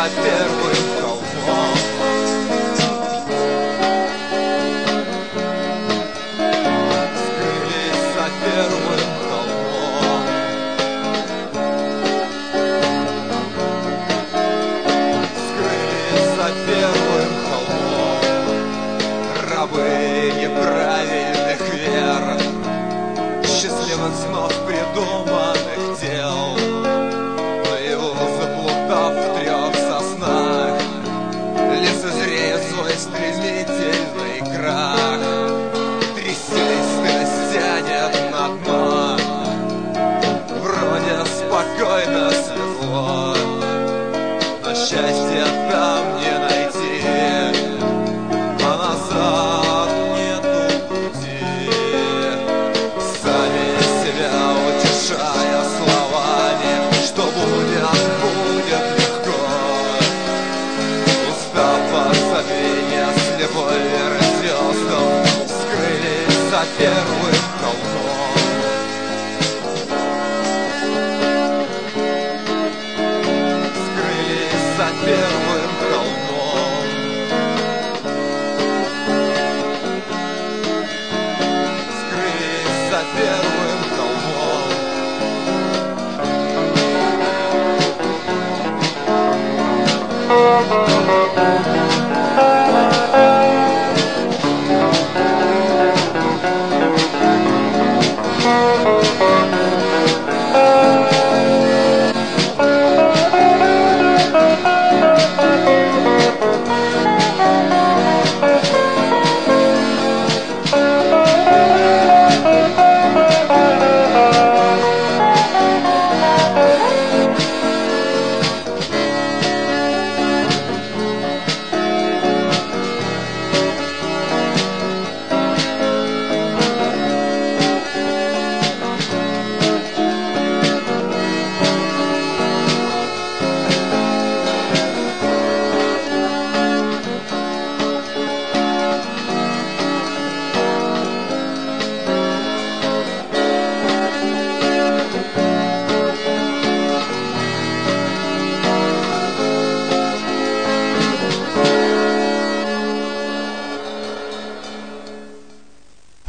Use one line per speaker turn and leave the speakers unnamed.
за первым холмом. Скрылись за первым холмом. Скрылись за первым холмом. Рабы неправильных вер, счастливых снов, придуманных дел, наяву заплутав в трех соснах, лицезрея свой стремительный крах. Трясись, страсть тянет на дно, вроде спокойно, светло, но счастья там не найти, а назад нету пути. Сами себя утешая словами, что будет легко, устав от забвения слепой веры звездам, скрылись за первым холмом. Скрылись за первым холмом. Скрылись за первым